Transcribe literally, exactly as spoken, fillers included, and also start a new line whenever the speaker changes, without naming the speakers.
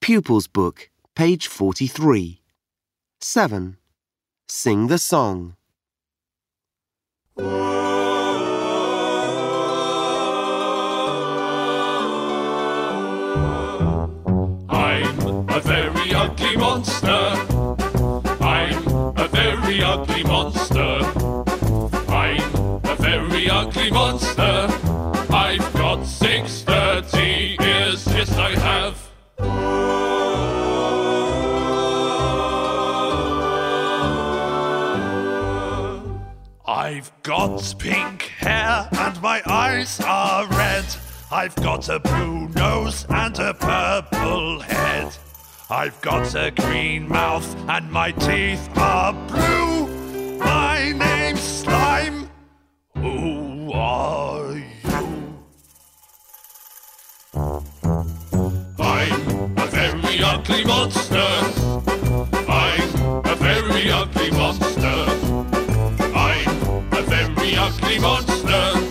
Pupils Book, page forty-three. seven. Sing the song.
I'm a very ugly monster. I'm a very ugly monster. I'm a very ugly monster. I've got six thirty ears, yes I have.
I've got pink hair and my eyes are red. I've got a blue nose and a purple head. I've got a green mouth and my teeth are blue. My name's Slime. Who are you?
I'm a very ugly monster. I'm a very ugly monster. I'm a very ugly monster.